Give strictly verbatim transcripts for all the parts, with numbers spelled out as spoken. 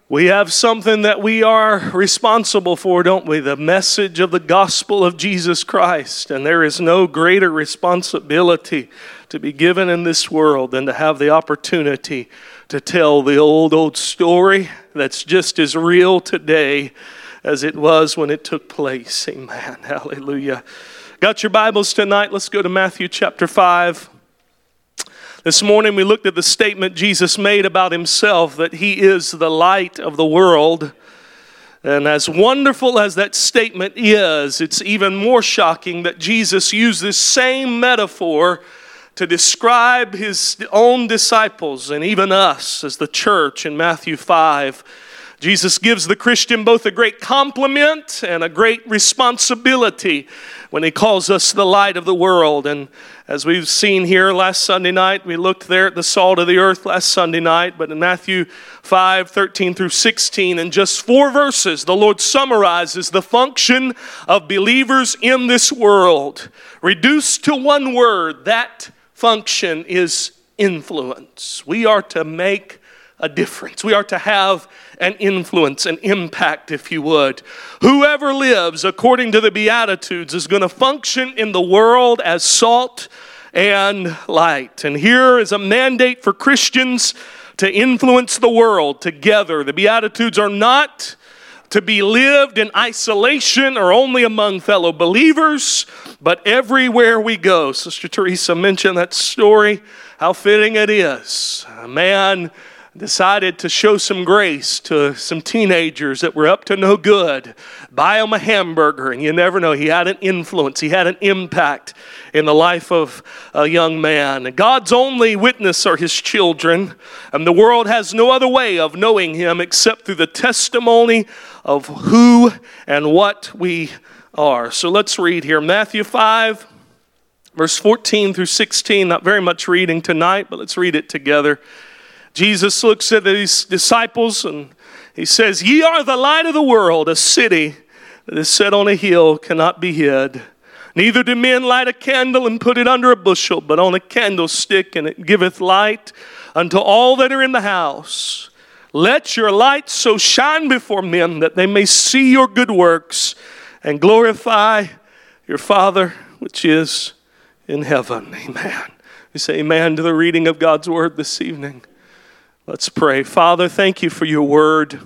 We have something that we are responsible for, don't we? The message of the gospel of Jesus Christ. And there is no greater responsibility to be given in this world than to have the opportunity to tell the old, old story that's just as real today as it was when it took place. Amen. Hallelujah. Got your Bibles tonight? Let's go to Matthew chapter five. This morning we looked at the statement Jesus made about himself, that he is the light of the world. And as wonderful as that statement is, it's even more shocking that Jesus used this same metaphor to describe his own disciples and even us as the church in Matthew five. Jesus gives the Christian both a great compliment and a great responsibility when he calls us the light of the world. And as we've seen here last Sunday night, we looked there at the salt of the earth last Sunday night, but in Matthew five, thirteen through sixteen, in just four verses, the Lord summarizes the function of believers in this world. Reduced to one word, that function is influence. We are to make a difference. We are to have an influence, an impact, if you would. Whoever lives according to the Beatitudes is going to function in the world as salt and light. And here is a mandate for Christians to influence the world together. The Beatitudes are not to be lived in isolation or only among fellow believers, but everywhere we go. Sister Teresa mentioned that story, how fitting it is. A man decided to show some grace to some teenagers that were up to no good. Buy them a hamburger, and you never know. He had an influence. He had an impact in the life of a young man. And God's only witness are his children, and the world has no other way of knowing him except through the testimony of who and what we are. So let's read here. Matthew five, verse fourteen through sixteen. Not very much reading tonight, but let's read it together. Jesus looks at his disciples and he says, "Ye are the light of the world. A city that is set on a hill cannot be hid. Neither do men light a candle and put it under a bushel, but on a candlestick, and it giveth light unto all that are in the house. Let your light so shine before men that they may see your good works and glorify your Father which is in heaven." Amen. We say amen to the reading of God's word this evening. Let's pray. Father, thank you for your word.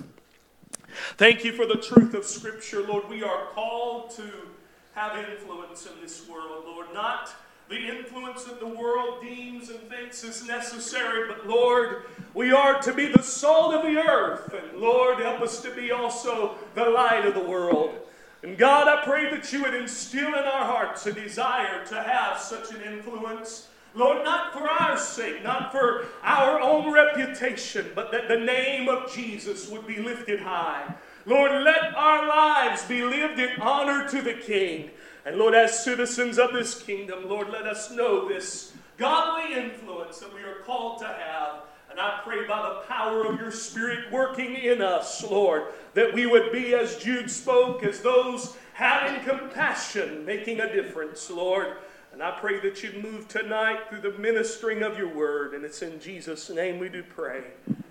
Thank you for the truth of Scripture. Lord, we are called to have influence in this world. Lord, not the influence that the world deems and thinks is necessary, but Lord, we are to be the salt of the earth. And Lord, help us to be also the light of the world. And God, I pray that you would instill in our hearts a desire to have such an influence. Lord, not for our sake, not for our own reputation, but that the name of Jesus would be lifted high. Lord, let our lives be lived in honor to the King. And Lord, as citizens of this kingdom, Lord, let us know this godly influence that we are called to have. And I pray by the power of your Spirit working in us, Lord, that we would be, as Jude spoke, as those having compassion, making a difference, Lord. And I pray that you'd move tonight through the ministering of your word. And it's in Jesus' name we do pray.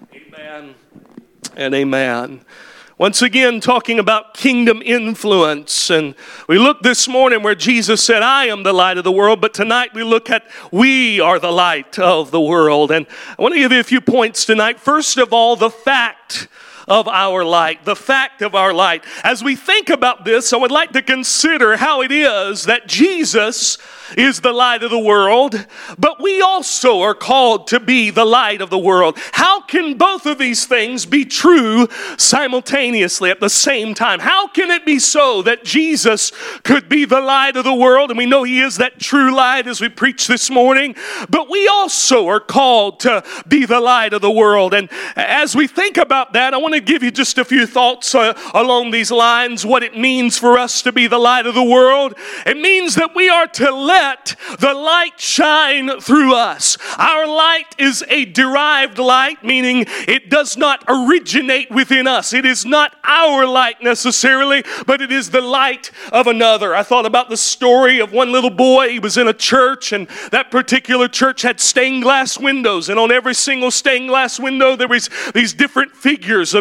Amen and amen. Once again, talking about kingdom influence. And we look this morning where Jesus said, "I am the light of the world." But tonight we look at, we are the light of the world. And I want to give you a few points tonight. First of all, the fact of our light, the fact of our light. As we think about this, I would like to consider how it is that Jesus is the light of the world, but we also are called to be the light of the world. How can both of these things be true simultaneously at the same time? How can it be so that Jesus could be the light of the world, and we know he is that true light as we preach this morning, but we also are called to be the light of the world? And as we think about that, I want to give you just a few thoughts uh, along these lines, what it means for us to be the light of the world. It means that we are to let Let the light shine through us. Our light is a derived light, meaning it does not originate within us. It is not our light necessarily, but it is the light of another. I thought about the story of one little boy. He was in a church, and that particular church had stained glass windows, and on every single stained glass window there was these different figures of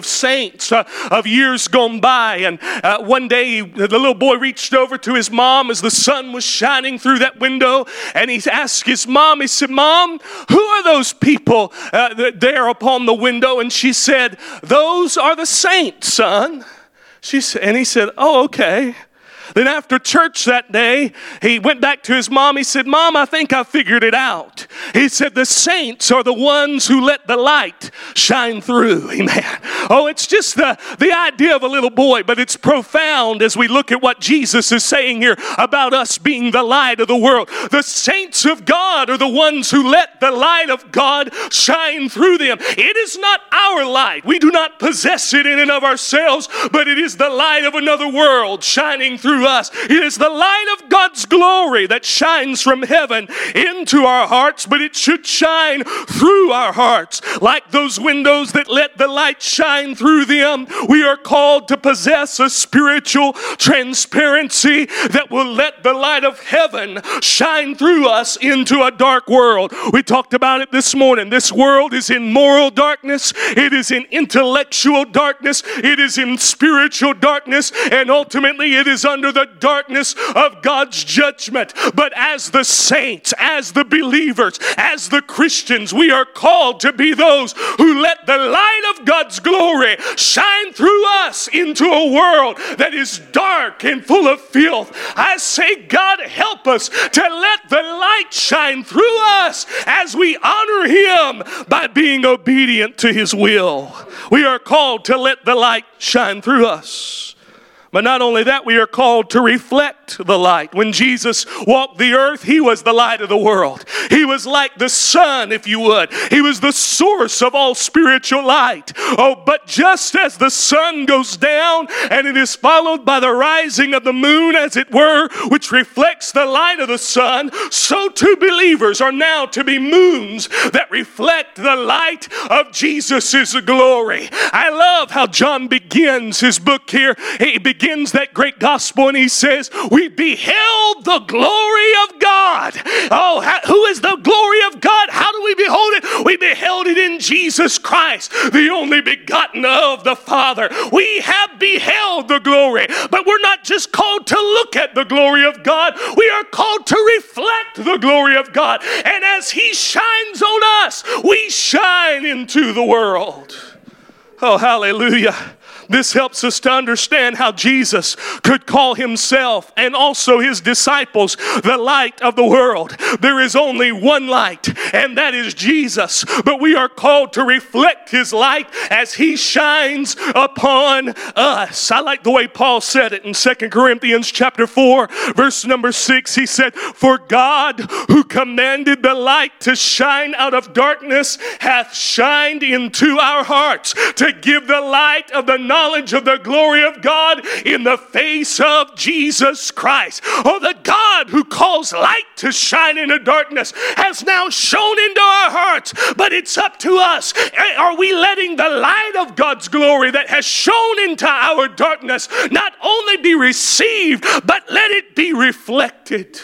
saints uh, of years gone by. And uh, one day, the little boy reached over to his mom as the sun was shining through that window, and he asked his mom, he said, "Mom, who are those people uh, there upon the window?" And she said, "Those are the saints, son." She said, and he said, "Oh, okay." Then after church that day, he went back to his mom. He said, "Mom, I think I figured it out." He said, "The saints are the ones who let the light shine through." Amen. Oh, it's just the, the idea of a little boy, but it's profound as we look at what Jesus is saying here about us being the light of the world. The saints of God are the ones who let the light of God shine through them. It is not our light. We do not possess it in and of ourselves, but it is the light of another world shining through us. It is the light of God's glory that shines from heaven into our hearts, but it should shine through our hearts. Like those windows that let the light shine through them, we are called to possess a spiritual transparency that will let the light of heaven shine through us into a dark world. We talked about it this morning. This world is in moral darkness. It is in intellectual darkness. It is in spiritual darkness. And ultimately it is under the darkness of God's judgment. But as the saints, as the believers, as the Christians, we are called to be those who let the light of God's glory shine through us into a world that is dark and full of filth. I say, God, help us to let the light shine through us as we honor Him by being obedient to His will. We are called to let the light shine through us. But not only that, we are called to reflect the light. When Jesus walked the earth, He was the light of the world. He was like the sun, if you would. He was the source of all spiritual light. Oh, but just as the sun goes down and it is followed by the rising of the moon, as it were, which reflects the light of the sun, so too believers are now to be moons that reflect the light of Jesus' glory. I love how John begins his book here. He begins that great gospel and he says, "We beheld the glory of God." Oh, how, who is the glory of God? How do we behold it? We beheld it in Jesus Christ, the only begotten of the Father. We have beheld the glory, but we're not just called to look at the glory of God. We are called to reflect the glory of God. And as He shines on us, we shine into the world. Oh, hallelujah. This helps us to understand how Jesus could call Himself and also His disciples the light of the world. There is only one light, and that is Jesus. But we are called to reflect His light as He shines upon us. I like the way Paul said it in Second Corinthians chapter four, verse number six. He said, "For God, who commanded the light to shine out of darkness, hath shined into our hearts to give the light of the knowledge knowledge of the glory of God in the face of Jesus Christ." Oh, the God who calls light to shine into darkness has now shone into our hearts, but it's up to us. Are we letting the light of God's glory that has shone into our darkness not only be received, but let it be reflected,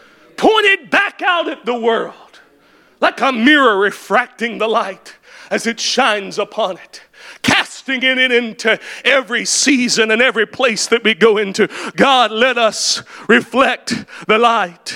pointed back out at the world, like a mirror refracting the light as it shines upon it, casting it into every season and every place that we go into. God, let us reflect the light.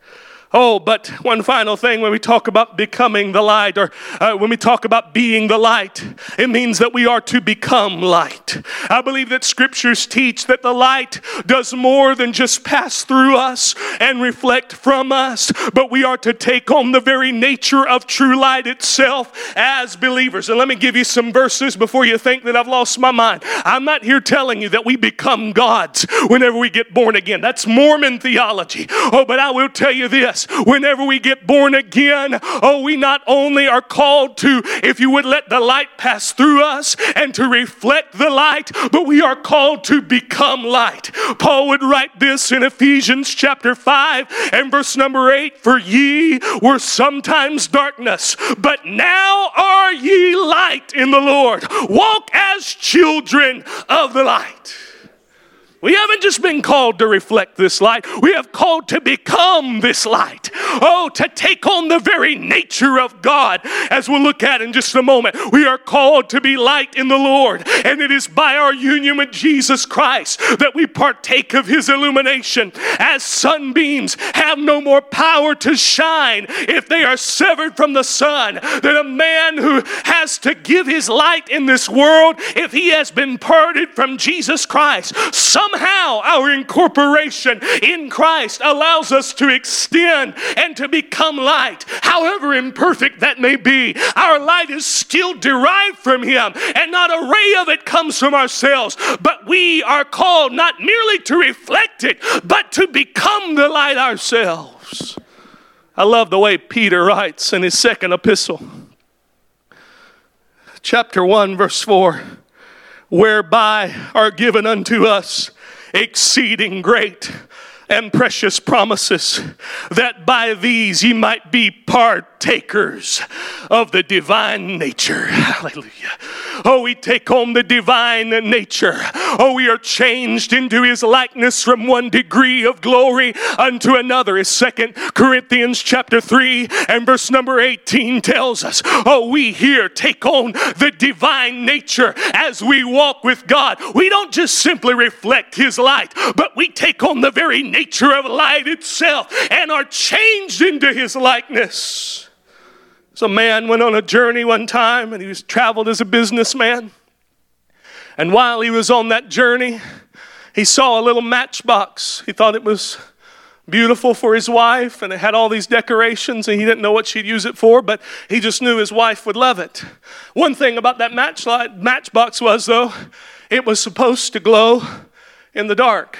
Oh, but one final thing when we talk about becoming the light, or uh, when we talk about being the light, it means that we are to become light. I believe that scriptures teach that the light does more than just pass through us and reflect from us, but we are to take on the very nature of true light itself as believers. And let me give you some verses before you think that I've lost my mind. I'm not here telling you that we become gods whenever we get born again. That's Mormon theology. Oh, but I will tell you this. Whenever we get born again, oh, we not only are called to, if you would, let the light pass through us and to reflect the light, but we are called to become light. Paul would write this in Ephesians chapter five and verse number eight, "For ye were sometimes darkness, but now are ye light in the Lord. Walk as children of the light." We haven't just been called to reflect this light. We have called to become this light. Oh, to take on the very nature of God. As we'll look at in just a moment, we are called to be light in the Lord. And it is by our union with Jesus Christ that we partake of his illumination. As sunbeams have no more power to shine if they are severed from the sun, than a man who has to give his light in this world if he has been parted from Jesus Christ. Somehow our incorporation in Christ allows us to extend and to become light. However imperfect that may be, our light is still derived from him, and not a ray of it comes from ourselves, but we are called not merely to reflect it, but to become the light ourselves. I love the way Peter writes in his second epistle, chapter one, verse four, whereby are given unto us exceeding great and precious promises, that by these ye might be partakers of the divine nature. Hallelujah. Oh, we take on the divine nature. Oh, we are changed into his likeness from one degree of glory unto another. As Second Corinthians chapter three and verse number eighteen tells us. Oh, we here take on the divine nature as we walk with God. We don't just simply reflect his light, but we take on the very nature of light itself and are changed into his likeness. So a man went on a journey one time, and he was traveled as a businessman. And while he was on that journey, he saw a little matchbox. He thought it was beautiful for his wife, and it had all these decorations, and he didn't know what she'd use it for, but he just knew his wife would love it. One thing about that matchlight, matchbox was, though, it was supposed to glow in the dark.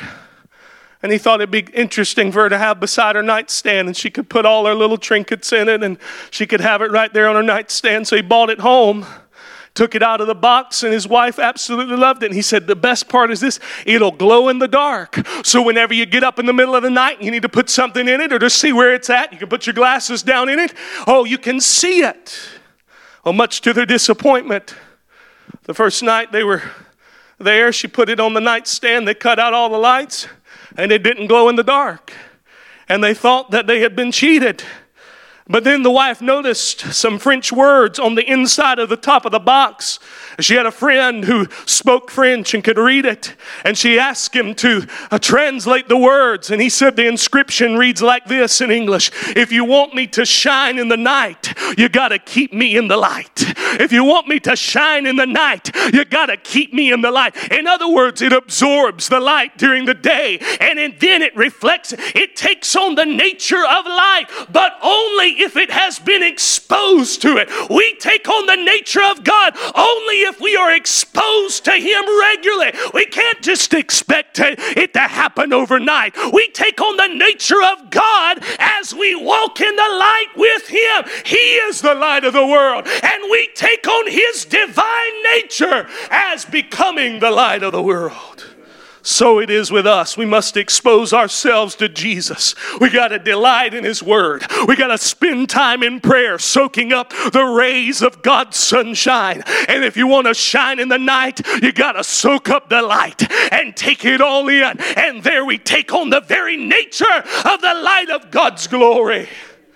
And he thought it'd be interesting for her to have beside her nightstand, and she could put all her little trinkets in it, and she could have it right there on her nightstand. So he bought it home, took it out of the box, and his wife absolutely loved it. And he said, the best part is this, it'll glow in the dark. So whenever you get up in the middle of the night and you need to put something in it or to see where it's at, you can put your glasses down in it. Oh, you can see it. Well, much to their disappointment, the first night they were there, she put it on the nightstand. They cut out all the lights, and it didn't glow in the dark. And they thought that they had been cheated. But then the wife noticed some French words on the inside of the top of the box. She had a friend who spoke French and could read it. And she asked him to uh, translate the words. And he said the inscription reads like this in English. If you want me to shine in the night, you got to keep me in the light. If you want me to shine in the night, you got to keep me in the light. In other words, it absorbs the light during the day. And then it reflects, it takes on the nature of light, but only if it has been exposed to it. We take on the nature of God only if we are exposed to him regularly. We can't just expect it to happen overnight. We take on the nature of God as we walk in the light with him. He is the light of the world, and we take on his divine nature as becoming the light of the world. So it is with us. We must expose ourselves to Jesus. We got to delight in his word. We got to spend time in prayer, soaking up the rays of God's sunshine. And if you want to shine in the night, you got to soak up the light and take it all in. And there we take on the very nature of the light of God's glory.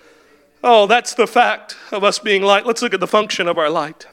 Oh, that's the fact of us being light. Let's look at the function of our light.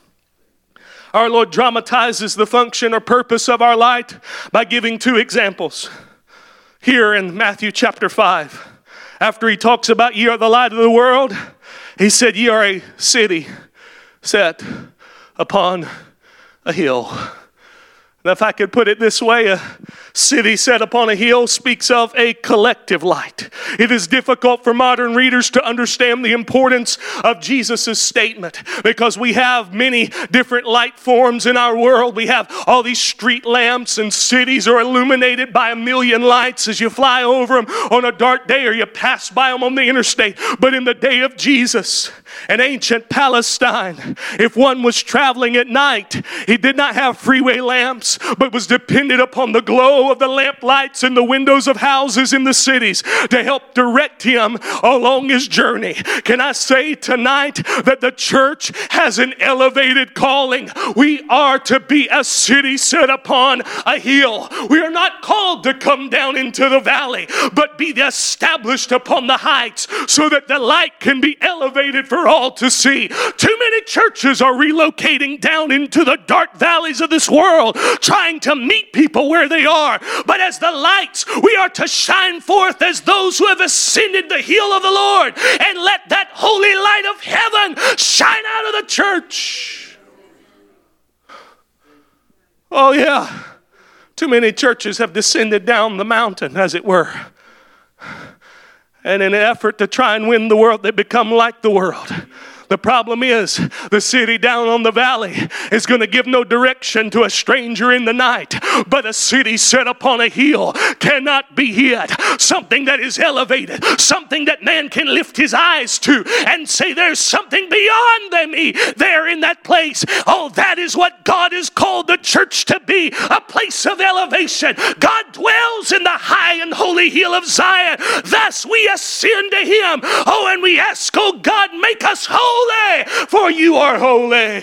Our Lord dramatizes the function or purpose of our light by giving two examples. Here in Matthew chapter five, after he talks about ye are the light of the world, he said ye are a city set upon a hill. And if I could put it this way, a city set upon a hill speaks of a collective light. It is difficult for modern readers to understand the importance of Jesus' statement because we have many different light forms in our world. We have all these street lamps, and cities are illuminated by a million lights as you fly over them on a dark day or you pass by them on the interstate. But in the day of Jesus, in ancient Palestine, if one was traveling at night, he did not have freeway lamps. lights, but was dependent upon the glow of the lamp lights in the windows of houses in the cities to help direct him along his journey. Can I say tonight that the church has an elevated calling? We are to be a city set upon a hill. We are not called to come down into the valley, but be established upon the heights so that the light can be elevated for all to see. Too many churches are relocating down into the dark valleys of this world, trying to meet people where they are. But as the lights, we are to shine forth as those who have ascended the hill of the Lord, and let that holy light of heaven shine out of the church. Oh yeah, too many churches have descended down the mountain, as it were. And in an effort to try and win the world, they become like the world. The problem is, the city down on the valley is going to give no direction to a stranger in the night. But a city set upon a hill cannot be hid. Something that is elevated, something that man can lift his eyes to and say there's something beyond them there in that place. Oh, that is what God has called the church to be, a place of elevation. God dwells in the high and holy hill of Zion. Thus we ascend to him. Oh, and we ask, oh God, make us whole. Holy, for you are holy.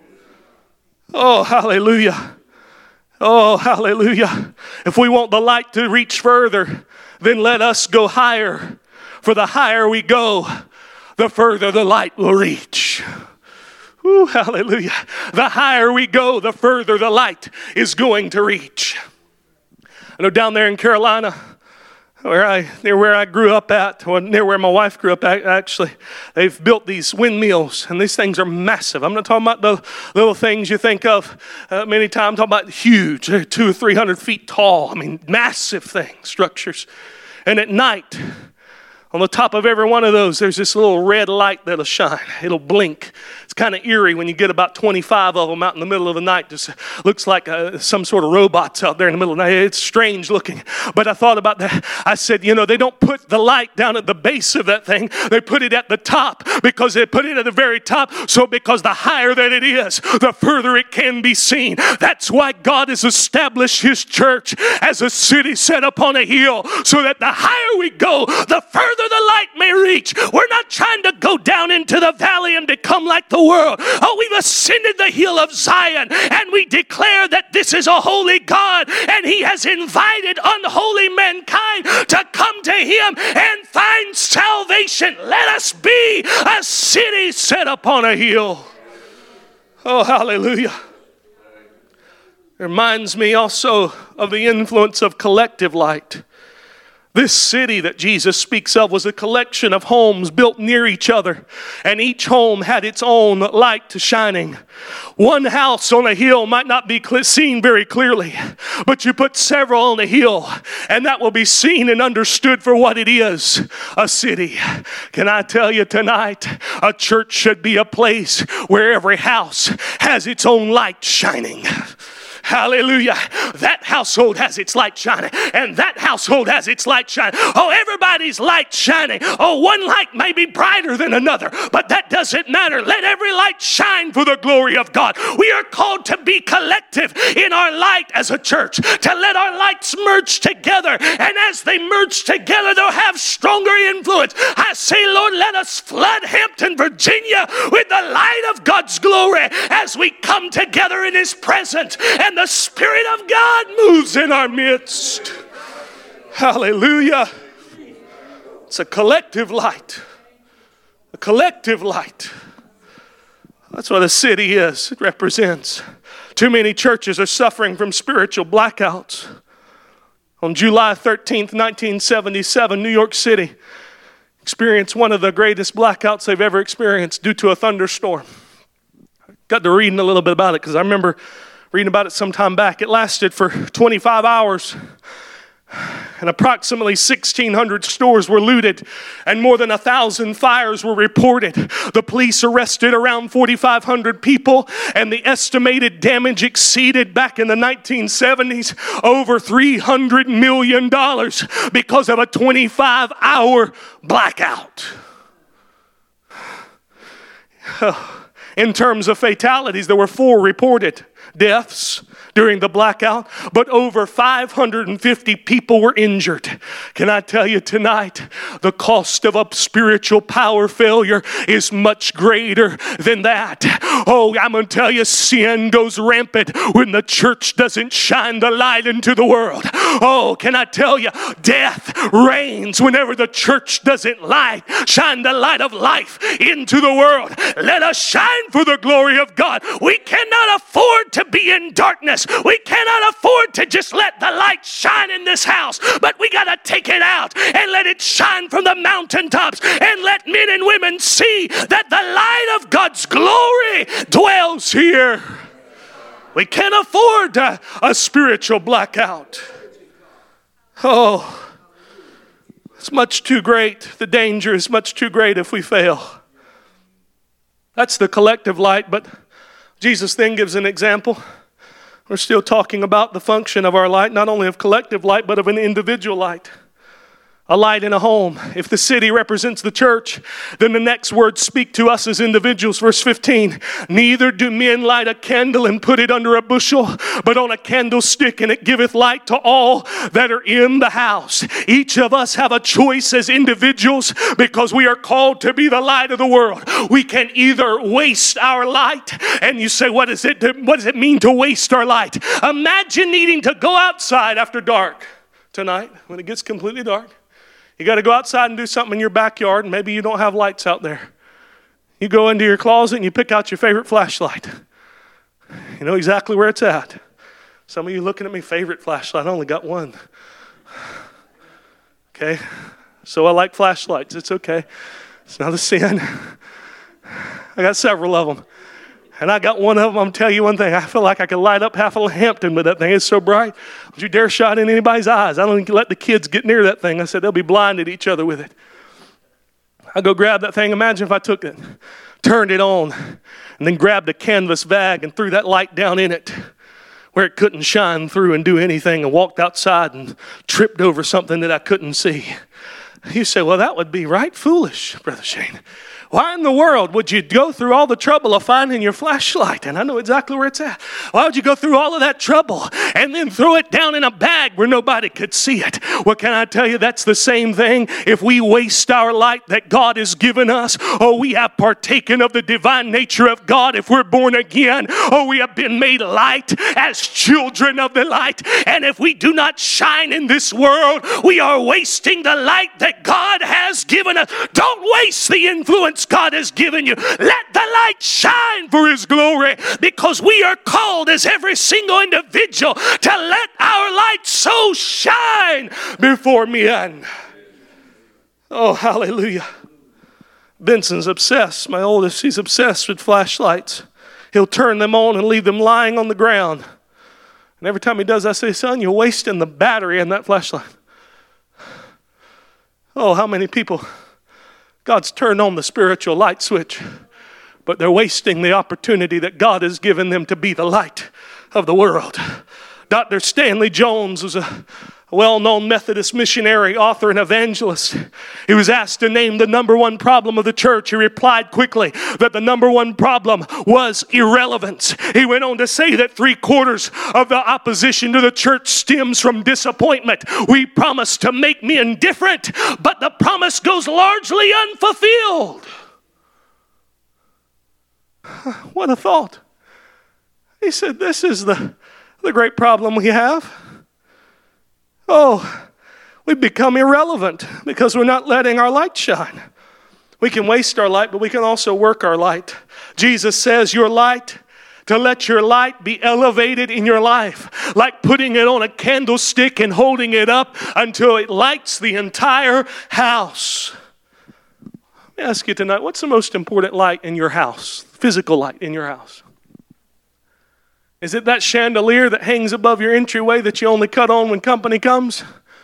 Oh, hallelujah. Oh, hallelujah. If we want the light to reach further, then let us go higher. For the higher we go, the further the light will reach. Ooh, hallelujah. The higher we go, the further the light is going to reach. I know down there in Carolina, Where I, near where I grew up at, or near where my wife grew up at, actually, they've built these windmills, and these things are massive. I'm not talking about the little things you think of uh, many times. I'm talking about huge, two or three hundred feet tall. I mean, massive things, structures. And at night, on the top of every one of those, there's this little red light that'll shine. It'll blink. It's kind of eerie when you get about twenty-five of them out in the middle of the night. Just looks like uh, some sort of robots out there in the middle of the night. It's strange looking. But I thought about that. I said, you know, they don't put the light down at the base of that thing. They put it at the top because they put it at the very top. So because the higher that it is, the further it can be seen. That's why God has established his church as a city set upon a hill, so that the higher we go, the further the light may reach. We're not trying to go down into the valley and become like the world. Oh, we've ascended the hill of Zion, and we declare that this is a holy God, and he has invited unholy mankind to come to him and find salvation. Let us be a city set upon a hill. Oh, hallelujah. It reminds me also of the influence of collective light. This city that Jesus speaks of was a collection of homes built near each other, and each home had its own light shining. One house on a hill might not be seen very clearly, but you put several on a hill, and that will be seen and understood for what it is, a city. Can I tell you tonight, a church should be a place where every house has its own light shining. Hallelujah. That household has its light shining, and that household has its light shining. Oh, everybody's light shining. Oh, one light may be brighter than another, but that doesn't matter. Let every light shine for the glory of God. We are called to be collective in our light as a church, to let our lights merge together, and as they merge together, they'll have stronger influence. I say, Lord, let us flood Hampton, Virginia with the light of God's glory as we come together in his presence, and the Spirit of God moves in our midst. Hallelujah. It's a collective light. A collective light. That's what a city is. It represents. Too many churches are suffering from spiritual blackouts. On July thirteenth, nineteen seventy-seven, New York City experienced one of the greatest blackouts they've ever experienced due to a thunderstorm. I got to reading a little bit about it because I remember reading about it some time back. It lasted for twenty-five hours, and approximately sixteen hundred stores were looted, and more than one thousand fires were reported. The police arrested around forty-five hundred people, and the estimated damage exceeded, back in the nineteen seventies, over three hundred million dollars because of a twenty-five hour blackout. In terms of fatalities, there were four reported deaths. during the blackout, but over five hundred fifty people were injured. Can I tell you tonight, the cost of a spiritual power failure is much greater than that. Oh, I'm going to tell you, sin goes rampant when the church doesn't shine the light into the world. Oh, can I tell you, death reigns whenever the church doesn't light, shine the light of life into the world. Let us shine for the glory of God. We cannot afford to be in darkness. We cannot afford to just let the light shine in this house, but we got to take it out and let it shine from the mountaintops and let men and women see that the light of God's glory dwells here. We can't afford a, a spiritual blackout. Oh, it's much too great. The danger is much too great if we fail. That's the collective light, but Jesus then gives an example. We're still talking about the function of our light, not only of collective light, but of an individual light. A light in a home. If the city represents the church, then the next words speak to us as individuals. Verse fifteen, neither do men light a candle and put it under a bushel, but on a candlestick, and it giveth light to all that are in the house. Each of us have a choice as individuals because we are called to be the light of the world. We can either waste our light, and you say, what is it? What does it mean to waste our light? Imagine needing to go outside after dark tonight when it gets completely dark. You got to go outside and do something in your backyard, and maybe you don't have lights out there. You go into your closet and you pick out your favorite flashlight. You know exactly where it's at. Some of you looking at me, favorite flashlight, I only got one. Okay, so I like flashlights. It's okay. It's not a sin. I got several of them. And I got one of them, I'm tell you one thing, I feel like I could light up half of Hampton with that thing. It's so bright. Don't you dare shine in anybody's eyes. I don't even let the kids get near that thing. I said, they'll be blinded each other with it. I go grab that thing. Imagine if I took it, turned it on, and then grabbed a canvas bag and threw that light down in it where it couldn't shine through and do anything, and walked outside and tripped over something that I couldn't see. You say, well, that would be right foolish, Brother Shane. Why in the world would you go through all the trouble of finding your flashlight? And I know exactly where it's at. Why would you go through all of that trouble and then throw it down in a bag where nobody could see it? Well, can I tell you, that's the same thing. If we waste our light that God has given us, oh, we have partaken of the divine nature of God. If we're born again, oh, we have been made light as children of the light. And if we do not shine in this world, we are wasting the light that God has given us. Don't waste the influence God has given you. Let the light shine for His glory, because we are called as every single individual to let our light so shine before men. Oh, hallelujah. Benson's obsessed. My oldest, he's obsessed with flashlights. He'll turn them on and leave them lying on the ground. And every time he does, I say, son, you're wasting the battery in that flashlight. Oh, how many people... God's turned on the spiritual light switch, but they're wasting the opportunity that God has given them to be the light of the world. Doctor Stanley Jones was a well-known Methodist missionary, author, and evangelist. He was asked to name the number one problem of the church. He replied quickly that the number one problem was irrelevance. He went on to say that three quarters of the opposition to the church stems from disappointment. We promise to make men different, but the promise goes largely unfulfilled. What a thought. He said, this is the, the great problem we have. Oh, we've become irrelevant because we're not letting our light shine. We can waste our light, but we can also work our light. Jesus says your light, to let your light be elevated in your life, like putting it on a candlestick and holding it up until it lights the entire house. Let me ask you tonight, what's the most important light in your house? Physical light in your house? Is it that chandelier that hangs above your entryway that you only cut on when company comes?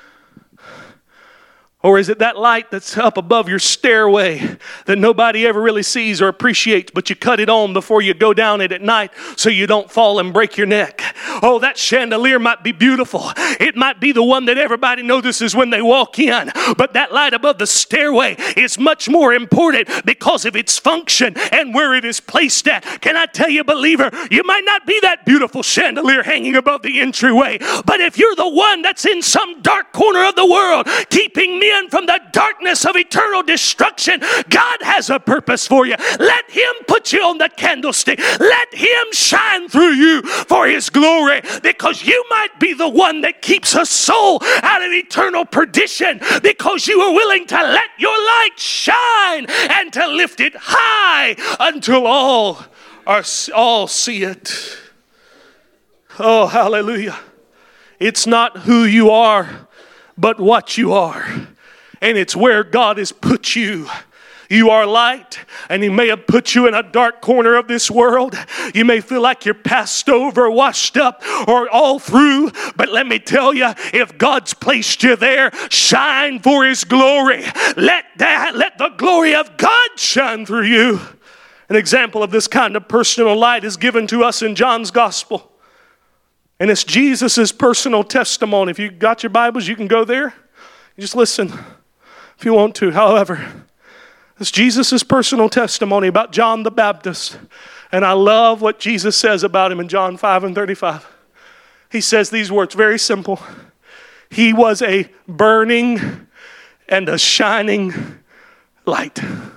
Or is it that light that's up above your stairway that nobody ever really sees or appreciates, but you cut it on before you go down it at night so you don't fall and break your neck? Oh, that chandelier might be beautiful. It might be the one that everybody notices when they walk in. But that light above the stairway is much more important because of its function and where it is placed at. Can I tell you, believer, you might not be that beautiful chandelier hanging above the entryway, but if you're the one that's in some dark corner of the world, keeping men from the darkness of eternal destruction, God has a purpose for you. Let Him put you on the candlestick. Let Him shine through you for His glory, because you might be the one that keeps a soul out of eternal perdition, because you are willing to let your light shine and to lift it high until all are all see it. Oh, hallelujah. It's not who you are, but what you are. And it's where God has put you. You are light, and He may have put you in a dark corner of this world. You may feel like you're passed over, washed up, or all through. But let me tell you, if God's placed you there, shine for His glory. Let that, let the glory of God shine through you. An example of this kind of personal light is given to us in John's Gospel. And it's Jesus' personal testimony. If you got your Bibles, you can go there. You just listen if you want to. However, it's Jesus' personal testimony about John the Baptist. And I love what Jesus says about him in John five and thirty-five. He says these words, very simple. He was a burning and a shining light.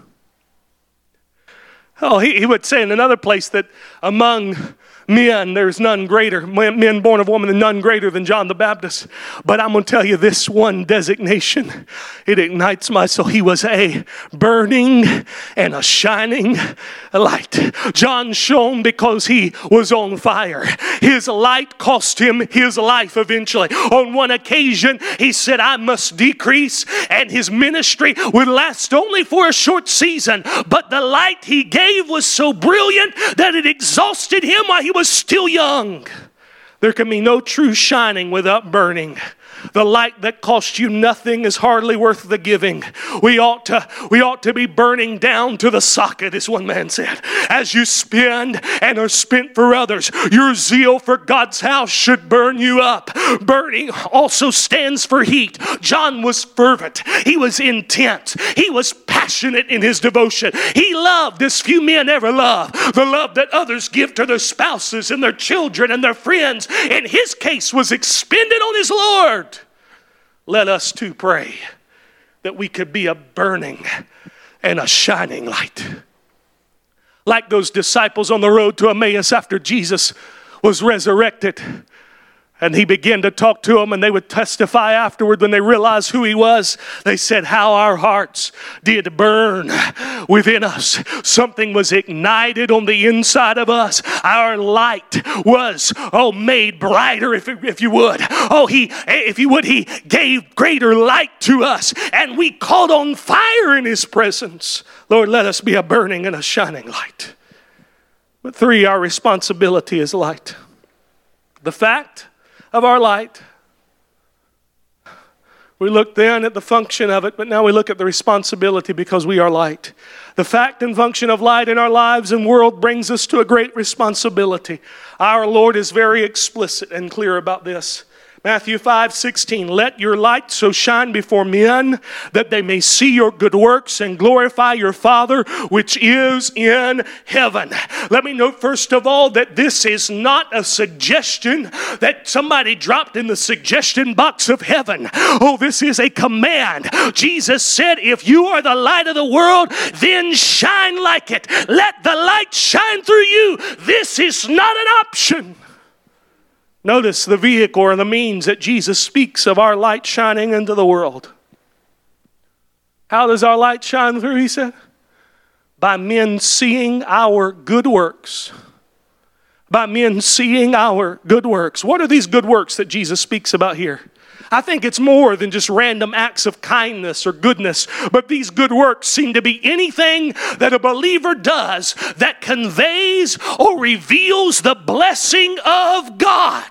Oh, he, he would say in another place that among men, there's none greater, men born of woman, and none greater than John the Baptist. But I'm going to tell you this one designation, it ignites my soul. He was a burning and a shining light. John shone because he was on fire. His light cost him his life eventually. On one occasion, he said, I must decrease, and his ministry would last only for a short season. But the light he gave was so brilliant that it exhausted him while he was still young. There can be no true shining without burning. The light that costs you nothing is hardly worth the giving. We ought to, we ought to be burning down to the socket, as one man said. As you spend and are spent for others, your zeal for God's house should burn you up. Burning also stands for heat. John was fervent. He was intense. He was passionate in his devotion. He loved as few men ever love. The love that others give to their spouses and their children and their friends, in his case, was expended on his Lord. Let us too pray that we could be a burning and a shining light. Like those disciples on the road to Emmaus after Jesus was resurrected. And he began to talk to them, and they would testify afterward when they realized who he was. They said how our hearts did burn within us. Something was ignited on the inside of us. Our light was, oh, made brighter, if, if you would. Oh, he, if you would, he gave greater light to us, and we caught on fire in his presence. Lord, let us be a burning and a shining light. But three, our responsibility is light. The fact of our light. We looked then at the function of it, but now we look at the responsibility because we are light. The fact and function of light in our lives and world brings us to a great responsibility. Our Lord is very explicit and clear about this. Matthew five sixteen, let your light so shine before men that they may see your good works and glorify your Father which is in heaven. Let me note first of all that this is not a suggestion that somebody dropped in the suggestion box of heaven. Oh, this is a command. Jesus said, if you are the light of the world, then shine like it. Let the light shine through you. This is not an option. Notice the vehicle or the means that Jesus speaks of our light shining into the world. How does our light shine through, he said? By men seeing our good works. By men seeing our good works. What are these good works that Jesus speaks about here? I think it's more than just random acts of kindness or goodness, but these good works seem to be anything that a believer does that conveys or reveals the blessing of God.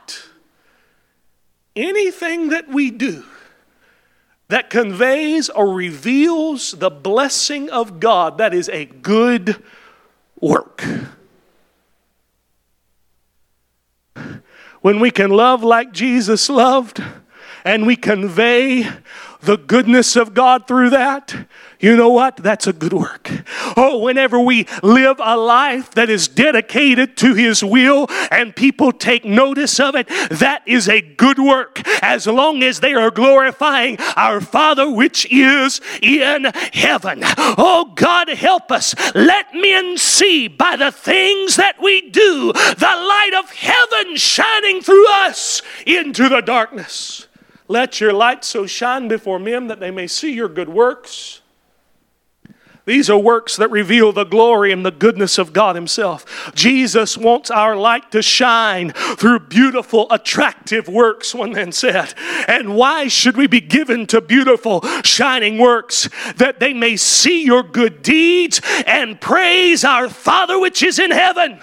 Anything that we do that conveys or reveals the blessing of God, that is a good work. When we can love like Jesus loved, and we convey the goodness of God through that, you know what? That's a good work. Oh, whenever we live a life that is dedicated to His will and people take notice of it, that is a good work, as long as they are glorifying our Father which is in heaven. Oh, God, help us. Let men see by the things that we do the light of heaven shining through us into the darkness. Let your light so shine before men that they may see your good works. These are works that reveal the glory and the goodness of God Himself. Jesus wants our light to shine through beautiful, attractive works, one man said. And why should we be given to beautiful, shining works? That they may see your good deeds and praise our Father which is in heaven.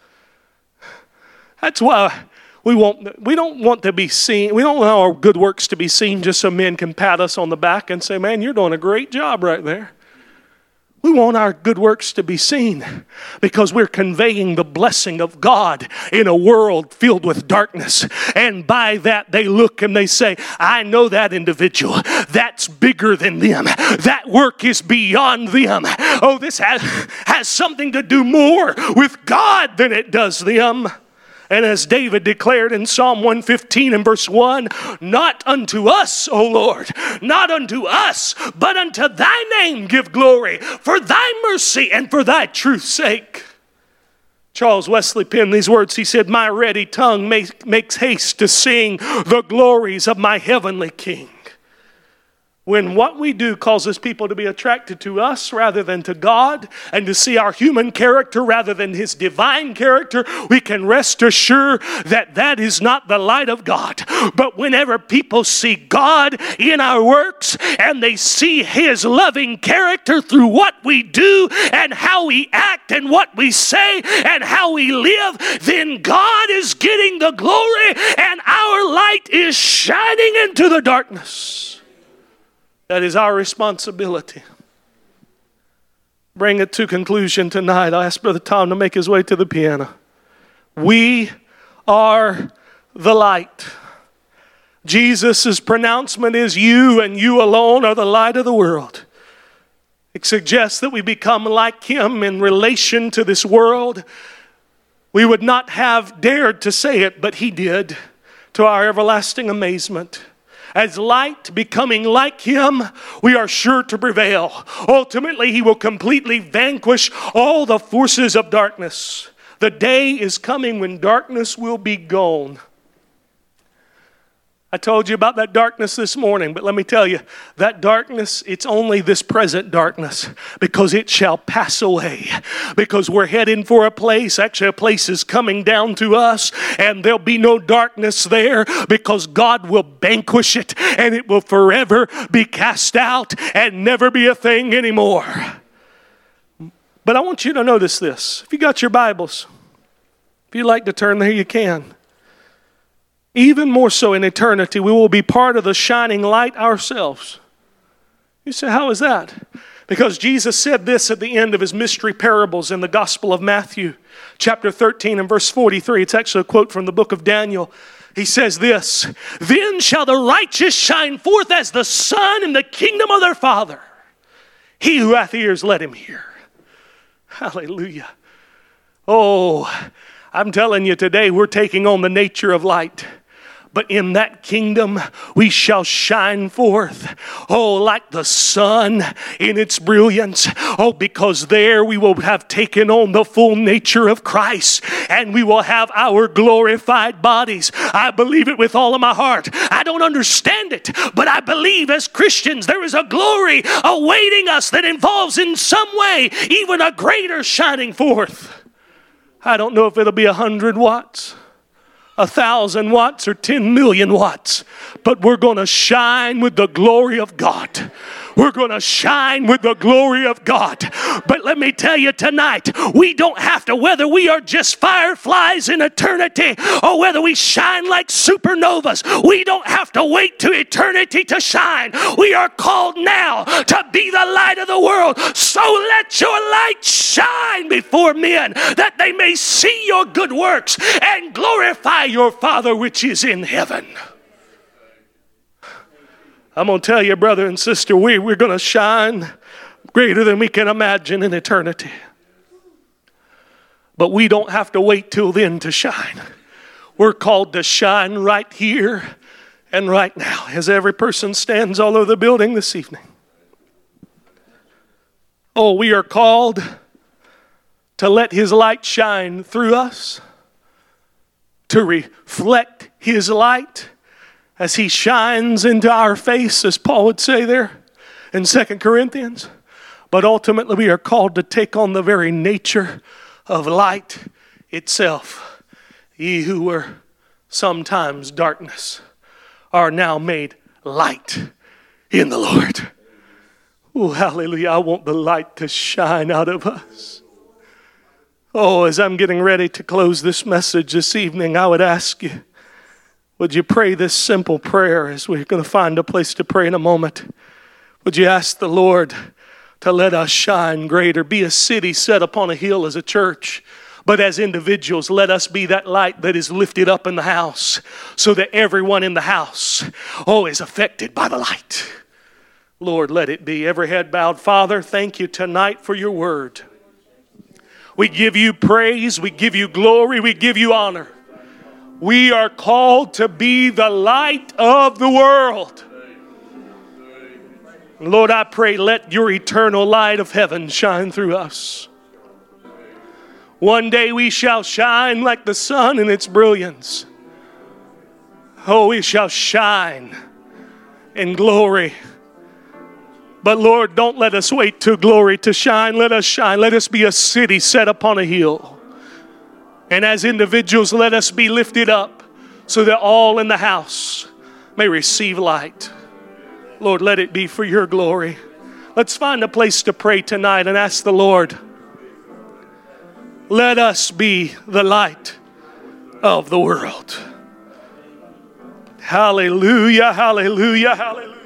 That's why we want, we don't want to be seen. We don't want our good works to be seen just so men can pat us on the back and say, man, you're doing a great job right there. We want our good works to be seen because we're conveying the blessing of God in a world filled with darkness. And by that they look and they say, I know that individual. That's bigger than them. That work is beyond them. Oh, this has, has something to do more with God than it does them. And as David declared in Psalm one fifteen and verse one, not unto us, O Lord, not unto us, but unto thy name give glory, for thy mercy and for thy truth's sake. Charles Wesley penned these words. He said, my ready tongue make, makes haste to sing the glories of my heavenly King. When what we do causes people to be attracted to us rather than to God, and to see our human character rather than His divine character, we can rest assured that that is not the light of God. But whenever people see God in our works, and they see His loving character through what we do, and how we act, and what we say, and how we live, then God is getting the glory, and our light is shining into the darkness. That is our responsibility. Bring it to conclusion tonight. I ask Brother Tom to make his way to the piano. We are the light. Jesus' pronouncement is you and you alone are the light of the world. It suggests that we become like Him in relation to this world. We would not have dared to say it, but He did, to our everlasting amazement. As light becoming like Him, we are sure to prevail. Ultimately, He will completely vanquish all the forces of darkness. The day is coming when darkness will be gone. I told you about that darkness this morning, but let me tell you, that darkness, it's only this present darkness, because it shall pass away. Because we're heading for a place, actually a place is coming down to us, and there'll be no darkness there, because God will vanquish it, and it will forever be cast out and never be a thing anymore. But I want you to notice this. If you got your Bibles, if you'd like to turn there, you can. Even more so in eternity, we will be part of the shining light ourselves. You say, how is that? Because Jesus said this at the end of His mystery parables in the Gospel of Matthew, chapter thirteen and verse forty-three. It's actually a quote from the book of Daniel. He says this, then shall the righteous shine forth as the sun in the kingdom of their Father. He who hath ears, let him hear. Hallelujah. Oh, I'm telling you today, we're taking on the nature of light. But in that kingdom, we shall shine forth, oh, like the sun in its brilliance. Oh, because there we will have taken on the full nature of Christ, and we will have our glorified bodies. I believe it with all of my heart. I don't understand it, but I believe as Christians there is a glory awaiting us that involves in some way even a greater shining forth. I don't know if it'll be a hundred watts, a thousand watts, or ten million watts, but we're going to shine with the glory of God. We're going to shine with the glory of God. But let me tell you tonight, we don't have to, whether we are just fireflies in eternity or whether we shine like supernovas, we don't have to wait to eternity to shine. We are called now to be the light of the world. So let your light shine before men, that they may see your good works and glorify your Father which is in heaven. I'm going to tell you, brother and sister, we, we're going to shine greater than we can imagine in eternity. But we don't have to wait till then to shine. We're called to shine right here and right now, as every person stands all over the building this evening. Oh, we are called to let His light shine through us, to reflect His light as He shines into our face, as Paul would say there in Second Corinthians. But ultimately we are called to take on the very nature of light itself. Ye who were sometimes darkness are now made light in the Lord. Oh, hallelujah. I want the light to shine out of us. Oh, as I'm getting ready to close this message this evening, I would ask you, would you pray this simple prayer as we're going to find a place to pray in a moment? Would you ask the Lord to let us shine greater, be a city set upon a hill as a church, but as individuals, let us be that light that is lifted up in the house so that everyone in the house, oh, is affected by the light. Lord, let it be. Every head bowed. Father, thank you tonight for your word. We give you praise, we give you glory, we give you honor. We are called to be the light of the world. Lord, I pray, let your eternal light of heaven shine through us. One day we shall shine like the sun in its brilliance. Oh, we shall shine in glory. But Lord, don't let us wait till glory to shine. Let us shine. Let us be a city set upon a hill. And as individuals, let us be lifted up so that all in the house may receive light. Lord, let it be for your glory. Let's find a place to pray tonight and ask the Lord, let us be the light of the world. Hallelujah, hallelujah, hallelujah.